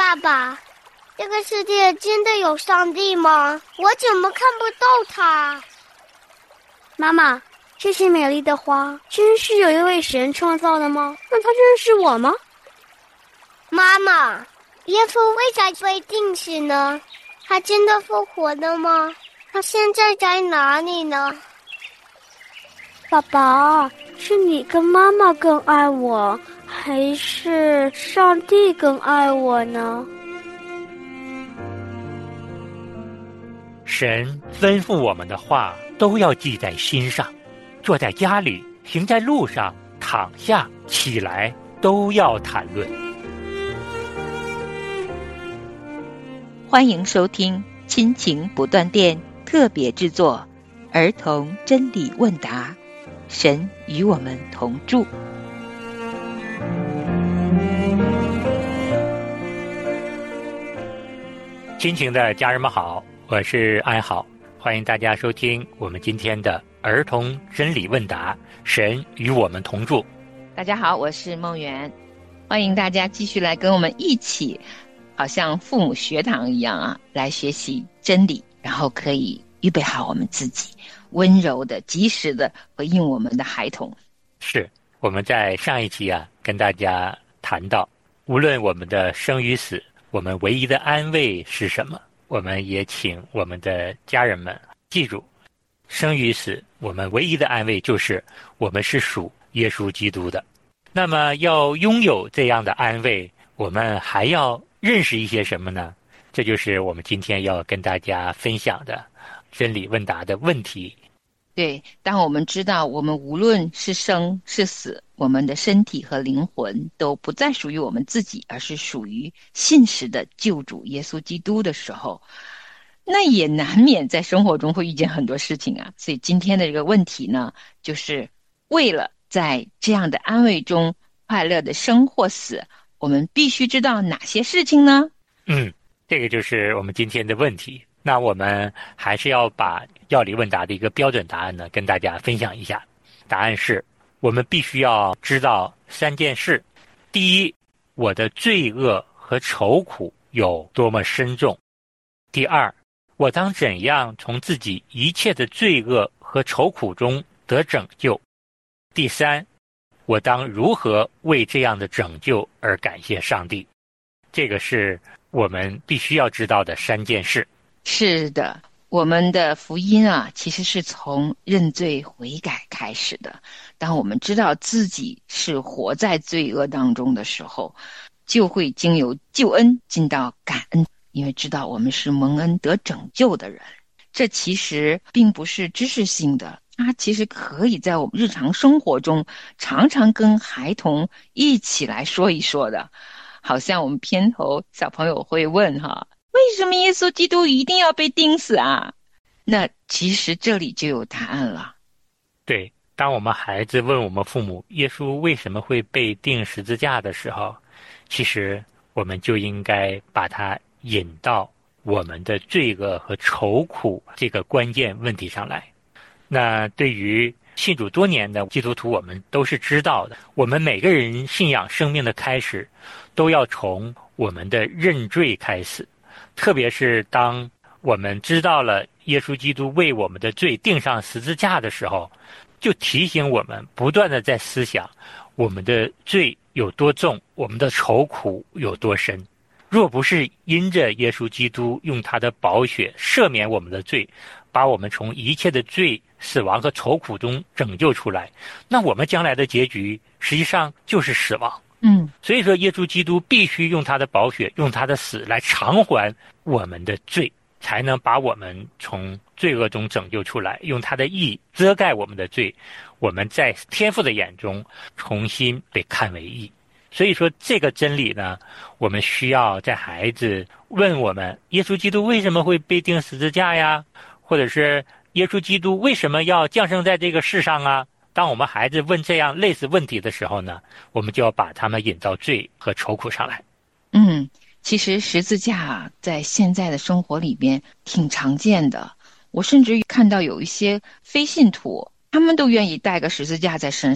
爸爸，这个世界真的有上帝吗？我怎么看不到他？ 妈妈，这些美丽的花真是有一位神创造的吗？那他认识我吗？ 妈妈，耶稣为啥被钉死呢？他真的复活了吗？他现在在哪里呢？ 爸爸，是你跟妈妈更爱我，还是上帝更爱我呢？ 神吩咐我们的话都要记在心上，坐在家里，行在路上，躺下起来，都要谈论。 欢迎收听亲情不断电特别制作儿童真理问答，神与我们同住。 亲情的家人们好，我是安好，欢迎大家收听我们今天的儿童真理问答，神与我们同住。 大家好，我是梦圆，欢迎大家继续来跟我们一起，好像父母学堂一样啊，来学习真理，然后可以预备好我们自己，温柔的、及时的回应我们的孩童。 是，我们在上一期跟大家谈到，无论我们的生与死，我们唯一的安慰是什么？我们也请我们的家人们记住，生与死，我们唯一的安慰就是我们是属耶稣基督的。那么要拥有这样的安慰，我们还要认识一些什么呢？这就是我们今天要跟大家分享的真理问答的问题。 对，当我们知道我们无论是生是死，我们的身体和灵魂都不再属于我们自己，而是属于信实的救主耶稣基督的时候，那也难免在生活中会遇见很多事情啊。所以今天的这个问题呢，就是为了在这样的安慰中快乐的生或死，我们必须知道哪些事情呢？ 这个就是我们今天的问题。那我们还是要把药理问答的一个标准答案呢，跟大家分享一下。答案是，我们必须要知道3件事。第一，我的罪恶和愁苦有多么深重。第二，我当怎样从自己一切的罪恶和愁苦中得拯救。第三，我当如何为这样的拯救而感谢上帝。这个是我们必须要知道的3件事。 是的，我们的福音啊，其实是从认罪悔改开始的。当我们知道自己是活在罪恶当中的时候，就会经由救恩进到感恩，因为知道我们是蒙恩得拯救的人。这其实并不是知识性的，它其实可以在我们日常生活中常常跟孩童一起来说一说的。好像我们片头小朋友会问为什么耶稣基督一定要被钉死啊？那其实这里就有答案了。 对，当我们孩子问我们父母耶稣为什么会被钉十字架的时候，其实我们就应该把他引到我们的罪恶和愁苦这个关键问题上来。那对于信主多年的基督徒，我们都是知道的，我们每个人信仰生命的开始都要从我们的认罪开始。特别是当我们知道了耶稣基督为我们的罪钉上十字架的时候，就提醒我们不断的在思想我们的罪有多重，我们的愁苦有多深。若不是因着耶稣基督用他的宝血赦免我们的罪，把我们从一切的罪、死亡和愁苦中拯救出来，那我们将来的结局实际上就是死亡。所以说耶稣基督必须用他的宝血，用他的死来偿还我们的罪，才能把我们从罪恶中拯救出来，用他的义遮盖我们的罪，我们在天父的眼中重新被看为义。所以说这个真理呢，我们需要在孩子问我们耶稣基督为什么会被钉十字架呀，或者是耶稣基督为什么要降生在这个世上啊，当我们孩子问这样类似问题的时候呢，我们就要把他们引到罪和愁苦上来。 其实十字架在现在的生活里边挺常见的，我甚至看到有一些非信徒，他们都愿意带个十字架在身上，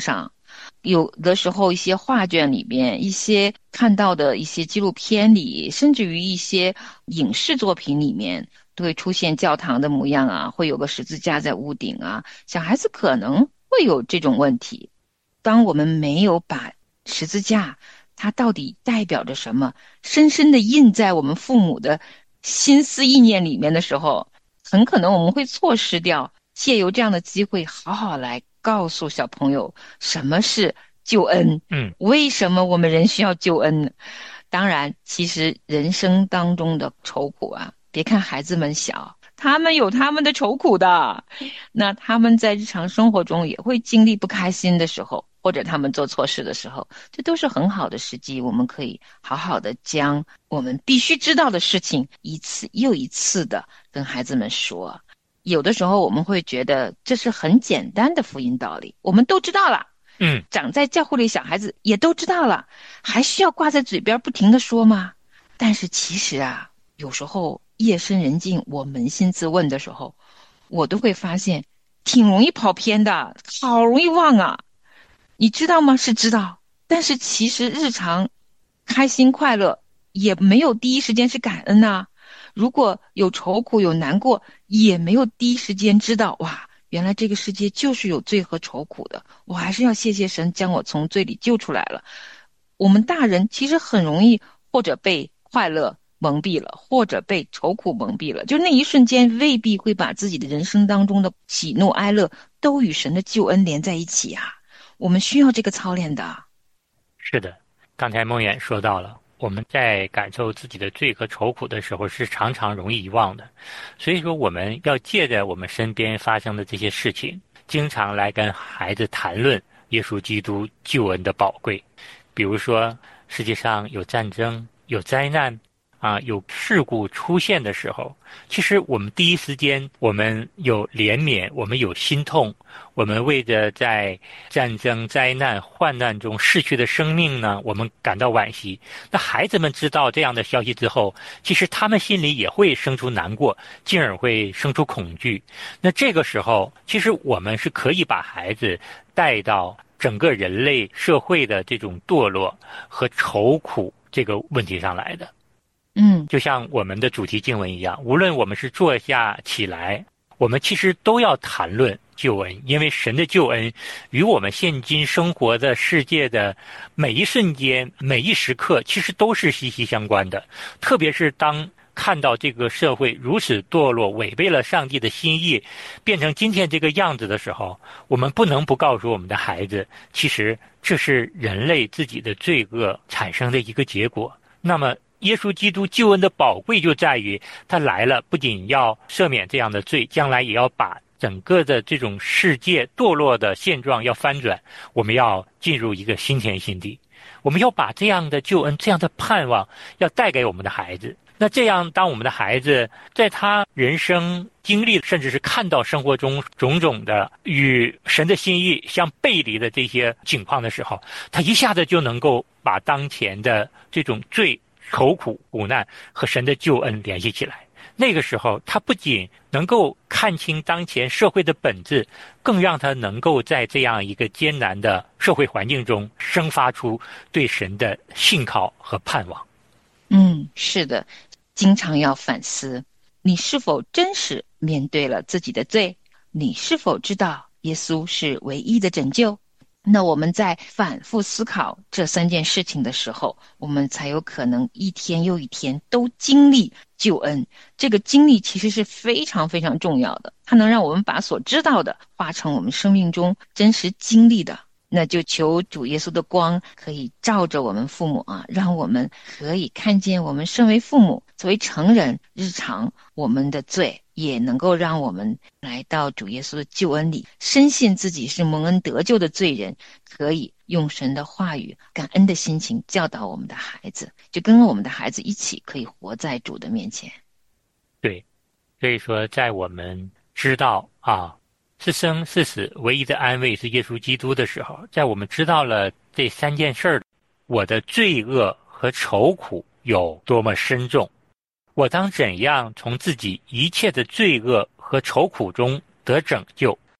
有的时候一些画卷里边，一些看到的一些纪录片里，甚至于一些影视作品里面，都会出现教堂的模样啊，会有个十字架在屋顶啊，小孩子可能会有这种问题。当我们没有把十字架它到底代表着什么，深深的印在我们父母的心思意念里面的时候，很可能我们会错失掉借由这样的机会，好好来告诉小朋友什么是救恩，为什么我们人需要救恩呢？当然，其实人生当中的愁苦啊，别看孩子们小，他们有他们的愁苦的。那他们在日常生活中也会经历不开心的时候，或者他们做错事的时候，这都是很好的时机，我们可以好好的将我们必须知道的事情一次又一次的跟孩子们说。有的时候我们会觉得这是很简单的福音道理，我们都知道了。长在教会里小孩子也都知道了，还需要挂在嘴边不停的说吗？但是其实啊，有时候夜深人静，我扪心自问的时候，我都会发现挺容易跑偏的，好容易忘啊。你知道吗？是知道，但是其实日常开心快乐也没有第一时间是感恩呐。如果有愁苦有难过，也没有第一时间知道哇，原来这个世界就是有罪和愁苦的，我还是要谢谢神将我从罪里救出来了。我们大人其实很容易或者被快乐蒙蔽了，或者被愁苦蒙蔽了，就那一瞬间未必会把自己的人生当中的喜怒哀乐都与神的救恩连在一起啊。我们需要这个操练的。 是的，刚才梦远说到了，我们在感受自己的罪和愁苦的时候是常常容易遗忘的，所以说我们要借着我们身边发生的这些事情，经常来跟孩子谈论耶稣基督救恩的宝贵。比如说世界上有战争有灾难有事故出现的时候，其实我们第一时间我们有怜悯，我们有心痛，我们为着在战争灾难患难中逝去的生命呢，我们感到惋惜。那孩子们知道这样的消息之后，其实他们心里也会生出难过，进而会生出恐惧。那这个时候其实我们是可以把孩子带到整个人类社会的这种堕落和愁苦这个问题上来的。就像我们的主题经文一样，无论我们是坐下起来，我们其实都要谈论救恩，因为神的救恩与我们现今生活的世界的每一瞬间每一时刻其实都是息息相关的。特别是当看到这个社会如此堕落，违背了上帝的心意，变成今天这个样子的时候，我们不能不告诉我们的孩子，其实这是人类自己的罪恶产生的一个结果。那么耶稣基督救恩的宝贵就在于他来了，不仅要赦免这样的罪，将来也要把整个的这种世界堕落的现状要翻转，我们要进入一个新天新地。我们要把这样的救恩这样的盼望要带给我们的孩子。那这样当我们的孩子在他人生经历甚至是看到生活中种种的与神的心意相背离的这些情况的时候，他一下子就能够把当前的这种罪愁苦苦难和神的救恩联系起来。那个时候他不仅能够看清当前社会的本质，更让他能够在这样一个艰难的社会环境中生发出对神的信靠和盼望。 是的，经常要反思，你是否真实面对了自己的罪？你是否知道耶稣是唯一的拯救？那我们在反复思考这三件事情的时候，我们才有可能一天又一天都经历救恩。这个经历其实是非常非常重要的，它能让我们把所知道的化成我们生命中真实经历的。那就求主耶稣的光可以照着我们父母让我们可以看见我们身为父母作为成人日常我们的罪，也能够让我们来到主耶稣的救恩里，深信自己是蒙恩得救的罪人，可以用神的话语感恩的心情教导我们的孩子，就跟我们的孩子一起可以活在主的面前。 对，所以说在我们知道是生是死唯一的安慰是耶稣基督的时候，在我们知道了这三件事，我的罪恶和愁苦有多么深重，我当怎样从自己一切的罪恶和愁苦中得拯救，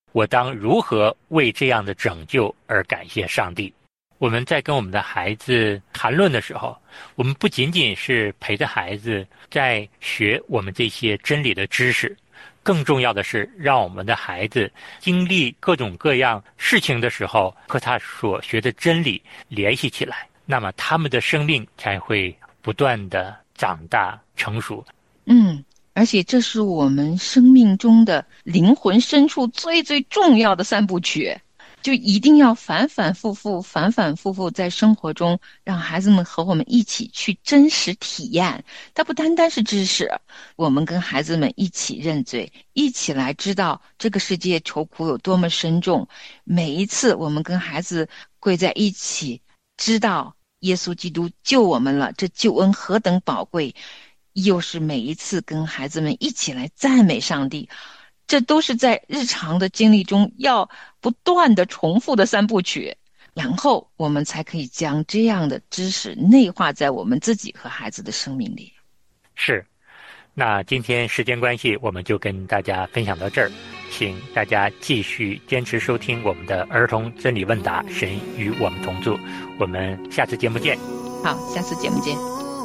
我当如何为这样的拯救而感谢上帝？我们在跟我们的孩子谈论的时候，我们不仅仅是陪着孩子在学我们这些真理的知识，更重要的是让我们的孩子经历各种各样事情的时候，和他所学的真理联系起来，那么他们的生命才会不断的长大成熟。 而且这是我们生命中的灵魂深处最最重要的3部曲，就一定要反反复复在生活中让孩子们和我们一起去真实体验。它不单单是知识，我们跟孩子们一起认罪，一起来知道这个世界愁苦有多么深重。每一次我们跟孩子跪在一起，知道耶稣基督救我们了，这救恩何等宝贵，又是每一次跟孩子们一起来赞美上帝，这都是在日常的经历中要不断的重复的3部曲，然后我们才可以将这样的知识内化在我们自己和孩子的生命里。 是，那今天时间关系，我们就跟大家分享到这儿，请大家继续坚持收听我们的儿童真理问答，神与我们同住。我们下次节目见。 好，下次节目见。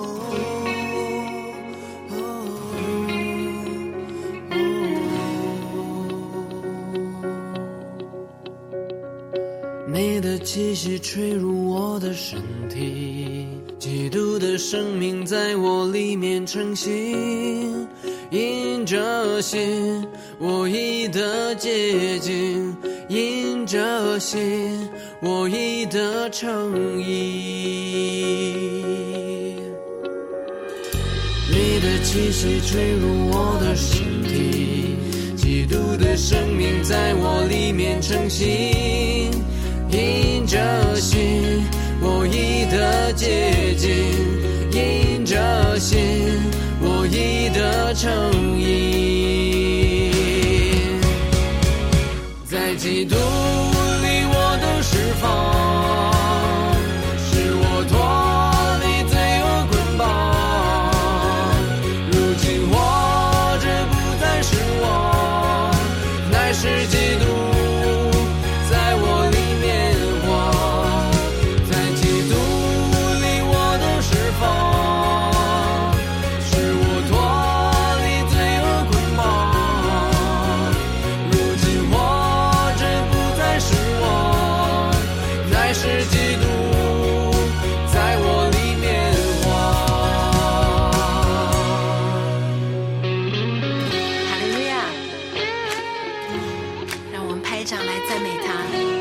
你的气息吹入我的身体，基督的生命在我里面成型，因着信我已得洁净，因着信我已得称义。你的气息吹入我的身体，基督的生命在我里面成型，因着信我已得洁净，因着信我已得称义。在基督里我都释放，使我脱离罪恶捆绑，如今活着不再是我，乃是基督在我里面活，在基督里我都释放，使我脱离罪恶捆绑，如今活着不再是我，乃是基督在我里面活。 哈利路亚！让我们拍掌来赞美他。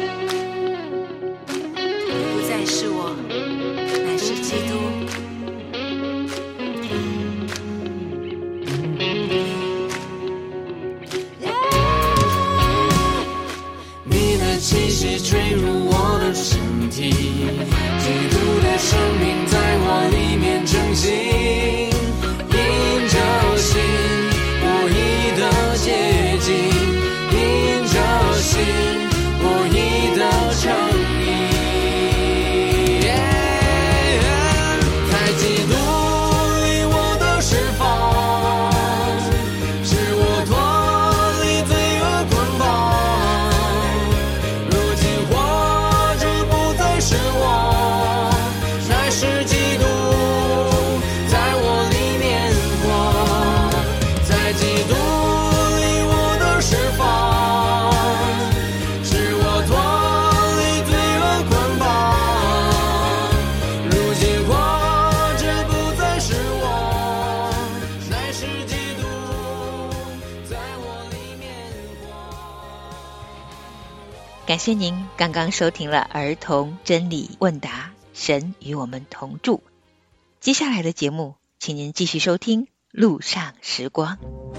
不再是我，乃是基督。 你的气息吹入我的身体，基督的生命在我里面成型，因着信我已得洁净，因着信我已得称义。在基督里我都释放，使我脱离罪恶捆绑，如今活着不再是我，乃是基督在我里面活，在基督里我都释放，使我脱离罪恶捆绑，如今活着不再是我，乃是基督在我里面活。 感谢您刚刚收听了儿童真理问答，神与我们同住。接下来的节目，请您继续收听路上时光。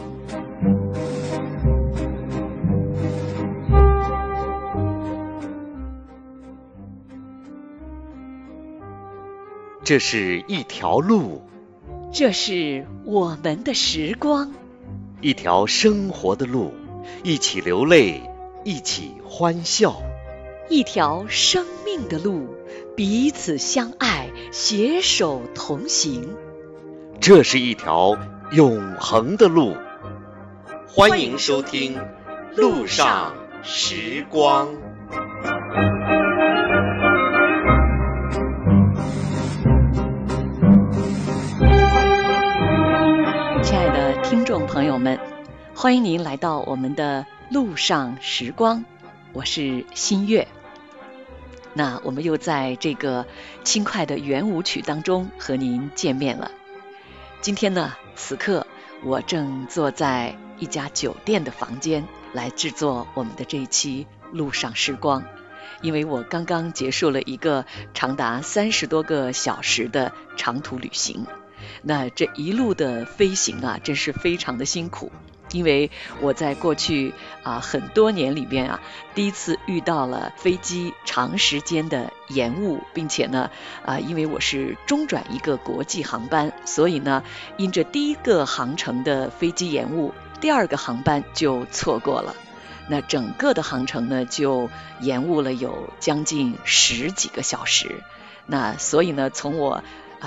这是一条路， 这是我们的时光， 一条生活的路，一起流泪，一起欢笑。 一条生命的路，彼此相爱，携手同行。 这是一条永恒的路。欢迎收听《路上时光。 亲爱的听众朋友们，欢迎您来到我们的路上时光，我是新月。那我们又在这个轻快的圆舞曲当中和您见面了。今天呢，此刻我正坐在一家酒店的房间来制作我们的这一期路上时光，因为我刚刚结束了一个长达30多个小时的长途旅行。那这一路的飞行啊，真是非常的辛苦，因为我在过去很多年里边第一次遇到了飞机长时间的延误，并且呢因为我是中转一个国际航班，所以呢因着第一个航程的飞机延误，第二个航班就错过了。那整个的航程呢就延误了有将近10几个小时。那所以呢从我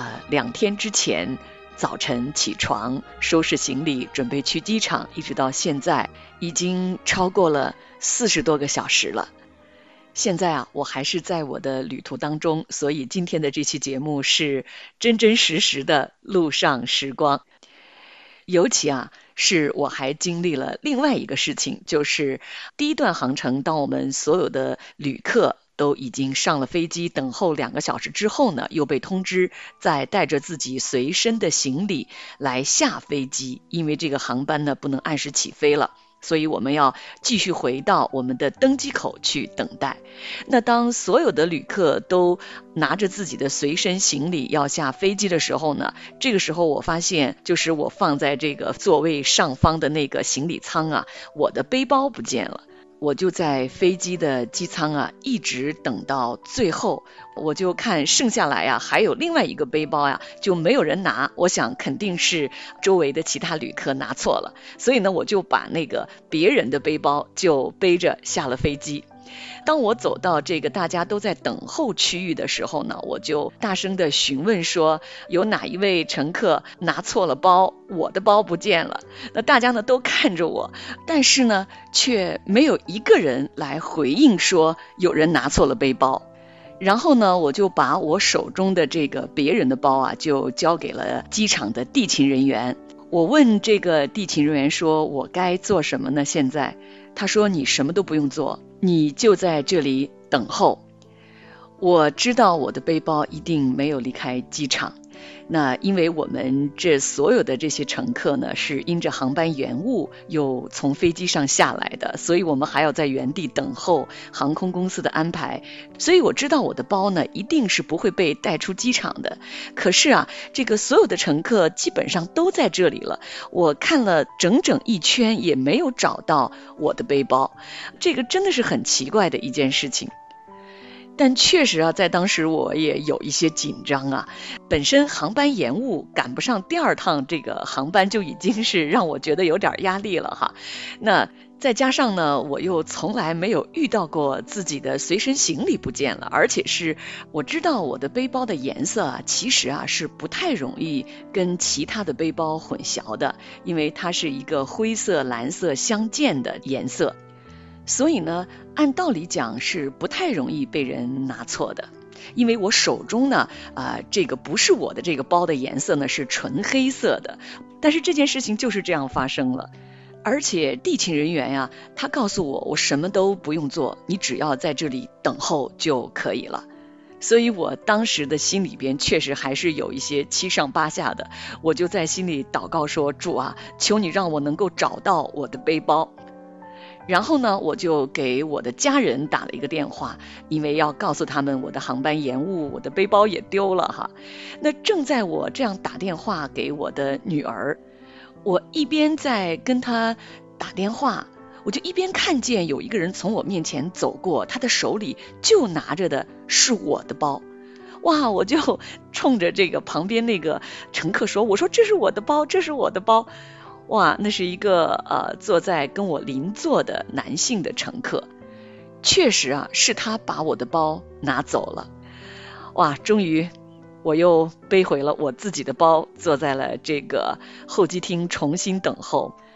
2天之前早晨起床收拾行李准备去机场，一直到现在已经超过了40多个小时了。现在我还是在我的旅途当中，所以今天的这期节目是真真实实的路上时光。尤其是我还经历了另外一个事情，就是第一段航程，当我们所有的旅客都已经上了飞机，等候2个小时之后呢，又被通知再带着自己随身的行李来下飞机，因为这个航班呢不能按时起飞了，所以我们要继续回到我们的登机口去等待。那当所有的旅客都拿着自己的随身行李要下飞机的时候呢，这个时候我发现，就是我放在这个座位上方的那个行李舱我的背包不见了。我就在飞机的机舱一直等到最后，我就看剩下来还有另外一个背包就没有人拿，我想肯定是周围的其他旅客拿错了，所以呢我就把那个别人的背包就背着下了飞机。当我走到这个大家都在等候区域的时候呢，我就大声地询问说，有哪一位乘客拿错了包，我的包不见了。那大家呢都看着我，但是呢却没有一个人来回应说有人拿错了背包。然后呢我就把我手中的这个别人的包就交给了机场的地勤人员。我问这个地勤人员说，我该做什么呢？现在他说，你什么都不用做，你就在这里等候。我知道我的背包一定没有离开机场，那因为我们这所有的这些乘客呢是因着航班延误又从飞机上下来的，所以我们还要在原地等候航空公司的安排，所以我知道我的包呢一定是不会被带出机场的。可是这个所有的乘客基本上都在这里了，我看了整整一圈也没有找到我的背包，这个真的是很奇怪的一件事情。但确实在当时我也有一些紧张本身航班延误赶不上第2趟这个航班就已经是让我觉得有点压力了那再加上呢我又从来没有遇到过自己的随身行李不见了，而且是我知道我的背包的颜色其实是不太容易跟其他的背包混淆的，因为它是一个灰色蓝色相间的颜色，所以呢按道理讲是不太容易被人拿错的。因为我手中呢这个不是我的这个包的颜色呢是纯黑色的，但是这件事情就是这样发生了。而且地勤人员他告诉我什么都不用做，你只要在这里等候就可以了。所以我当时的心里边确实还是有一些七上八下的，我就在心里祷告说，主求你让我能够找到我的背包。然后呢我就给我的家人打了一个电话，因为要告诉他们我的航班延误，我的背包也丢了那正在我这样打电话给我的女儿，我一边在跟她打电话，我就一边看见有一个人从我面前走过，他的手里就拿着的是我的包。哇，我就冲着这个旁边那个乘客说，我说这是我的包，这是我的包。哇，那是一个坐在跟我邻座的男性的乘客，确实是他把我的包拿走了。哇，终于我又背回了我自己的包，坐在了这个候机厅重新等候。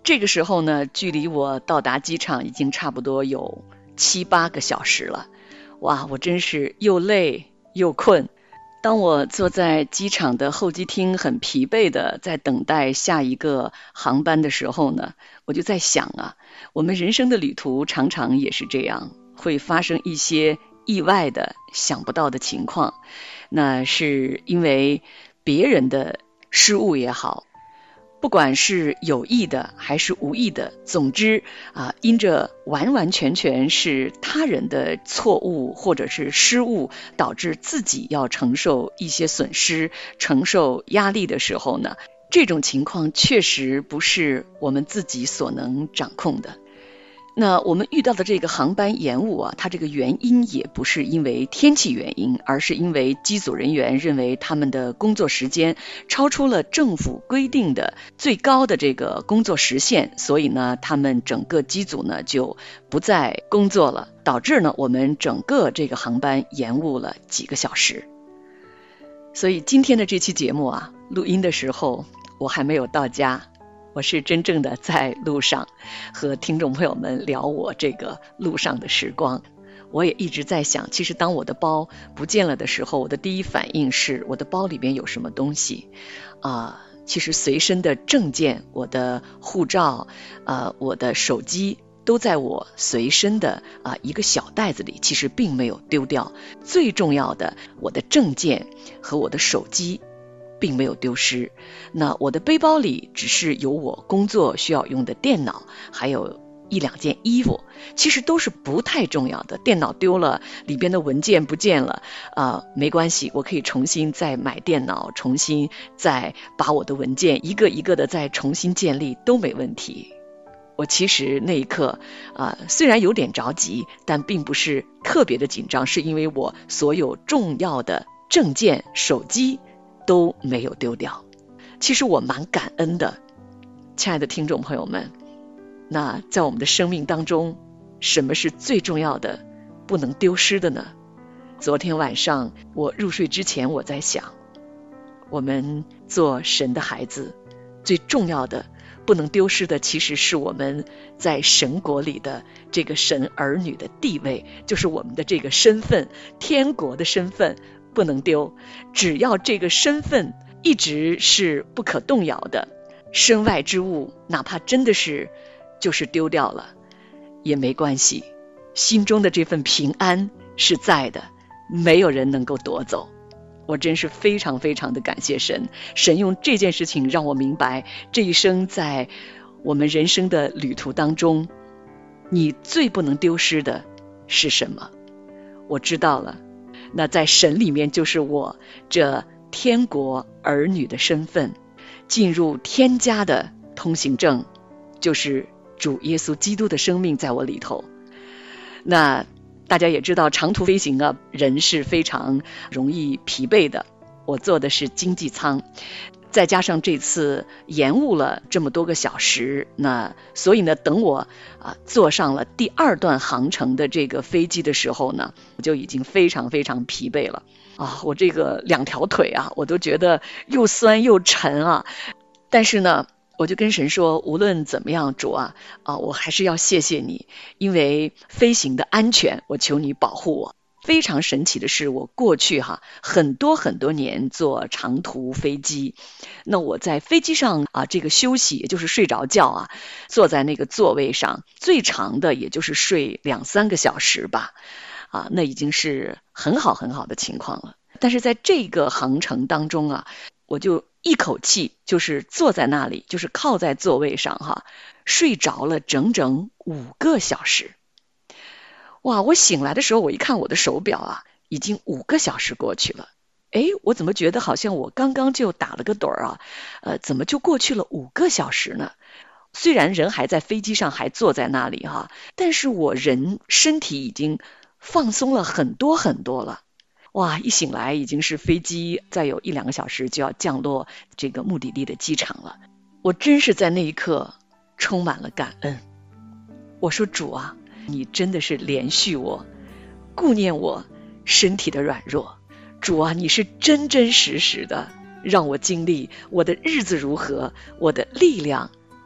这个时候呢，距离我到达机场已经差不多有7、8个小时了。哇，我真是又累又困。当我坐在机场的候机厅，很疲惫的在等待下一个航班的时候呢，我就在想啊，我们人生的旅途常常也是这样，会发生一些意外的、想不到的情况。那是因为别人的失误也好，不管是有意的还是无意的，总之因着完完全全是他人的错误或者是失误，导致自己要承受一些损失、承受压力的时候呢，这种情况确实不是我们自己所能掌控的。那我们遇到的这个航班延误啊，它这个原因也不是因为天气原因，而是因为机组人员认为他们的工作时间超出了政府规定的最高的这个工作时限，所以呢，他们整个机组呢就不再工作了，导致呢我们整个这个航班延误了几个小时。所以今天的这期节目啊，录音的时候我还没有到家，我是真正的在路上和听众朋友们聊我这个路上的时光。我也一直在想，其实当我的包不见了的时候，我的第一反应是我的包里面有什么东西其实随身的证件，我的护照我的手机都在我随身的一个小袋子里，其实并没有丢掉。最重要的，我的证件和我的手机并没有丢失。那我的背包里只是有我工作需要用的电脑，还有1、2件衣服，其实都是不太重要的。电脑丢了，里边的文件不见了没关系，我可以重新再买电脑，重新再把我的文件一个一个的再重新建立，都没问题。我其实那一刻虽然有点着急，但并不是特别的紧张，是因为我所有重要的证件、手机都没有丢掉。其实我蛮感恩的，亲爱的听众朋友们。那在我们的生命当中，什么是最重要的、不能丢失的呢？昨天晚上我入睡之前，我在想，我们做神的孩子，最重要的、不能丢失的，其实是我们在神国里的这个神儿女的地位，就是我们的这个身份，天国的身份不能丢。只要这个身份一直是不可动摇的，身外之物哪怕真的是就是丢掉了也没关系，心中的这份平安是在的，没有人能够夺走。我真是非常非常的感谢神，神用这件事情让我明白，这一生在我们人生的旅途当中，你最不能丢失的是什么？我知道了，那在神里面就是我这天国儿女的身份，进入天家的通行证，就是主耶稣基督的生命在我里头。那大家也知道，长途飞行人是非常容易疲惫的。我坐的是经济舱，再加上这次延误了这么多个小时，那所以呢，等我坐上了第2段航程的这个飞机的时候呢，我就已经非常非常疲惫了我这个2条腿我都觉得又酸又沉但是呢，我就跟神说，无论怎么样，主我还是要谢谢你，因为飞行的安全，我求你保护我。非常神奇的是，我过去很多很多年坐长途飞机，那我在飞机上这个休息，也就是睡着觉坐在那个座位上，最长的也就是睡2、3个小时吧那已经是很好很好的情况了。但是在这个航程当中我就一口气就是坐在那里，就是靠在座位上睡着了整整5个小时。哇，我醒来的时候，我一看我的手表已经5个小时过去了。我怎么觉得好像我刚刚就打了个盹儿怎么就过去了5个小时呢？虽然人还在飞机上，还坐在那里但是我身体已经放松了很多很多了。哇，一醒来已经是飞机再有1、2个小时就要降落这个目的地的机场了。我真是在那一刻充满了感恩。我说，主你真的是怜恤我，顾念我身体的软弱。主你是真真实实的让我经历我的日子如何，我的力量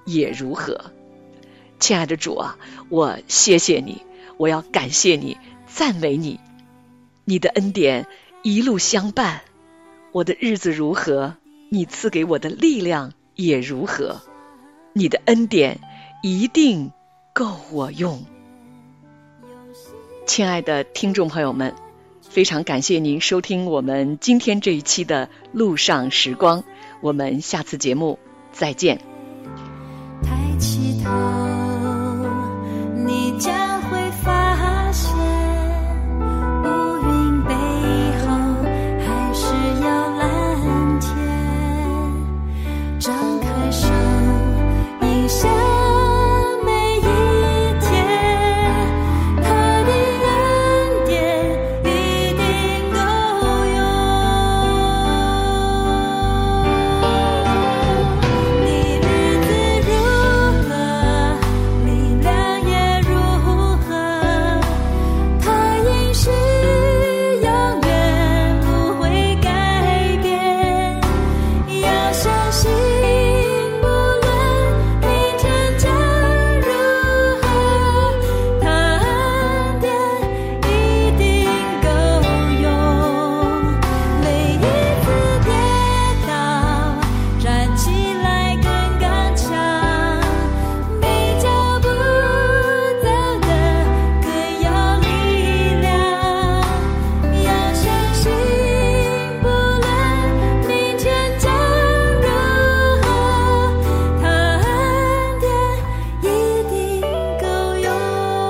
也如何。亲爱的主啊，我谢谢你，我要感谢你，赞美你。你的恩典一路相伴，我的日子如何，你赐给我的力量也如何。你的恩典一定够我用。亲爱的听众朋友们，非常感谢您收听我们今天这一期的路上时光，我们下次节目再见。 抬起头，你将会发现乌云背后还是有蓝天，张开手迎向每一天，他的恩典一定够用。你日子如何，力量也如何，他应许永远不会改变，要相信无论明天将如何，他恩典一定够用。每一次跌倒，站起来更刚强，每脚步走得更有力量，要相信不论明天将如何，他恩典一定够用。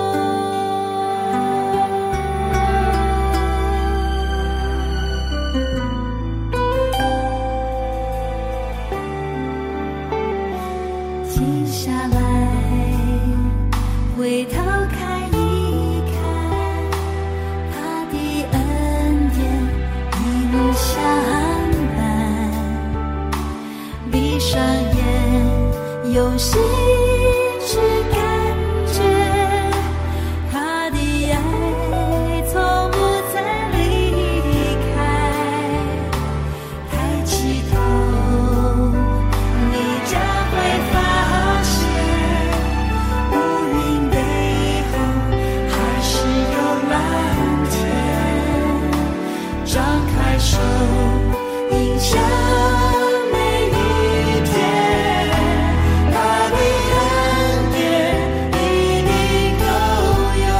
停下来，回头看一看，他的恩典一路相伴。闭上眼，用心去感觉，他的爱从不曾离开。抬起头，你将会发现乌云背后还是有蓝天，张开手迎向每一天，他的恩典一定够用。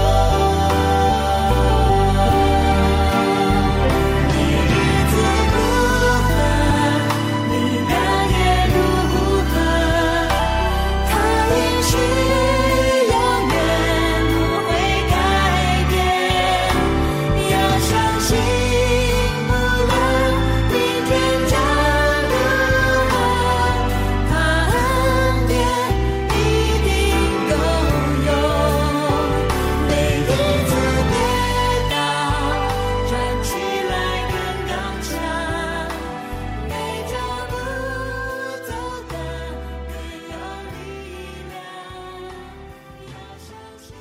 你日子如何，力量也如何，他应许永远不会改变，要相信无论明天将如何，他恩典一定够用。每一次跌倒，站起来更刚强，每脚步走得更有力量，要相信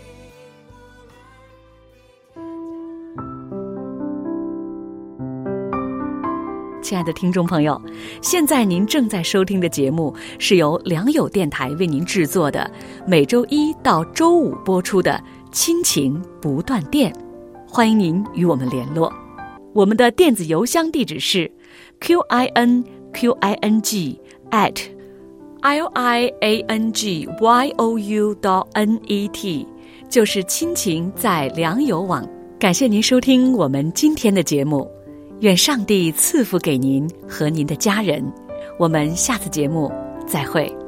亲爱的听众朋友，现在您正在收听的节目是由良友电台为您制作的，每周一到周五播出的亲情不断电。欢迎您与我们联络，我们的电子邮箱地址是 QINQING@liangyou.net， 就是亲情在良友网。感谢您收听我们今天的节目，愿上帝赐福给您和您的家人。我们下次节目再会。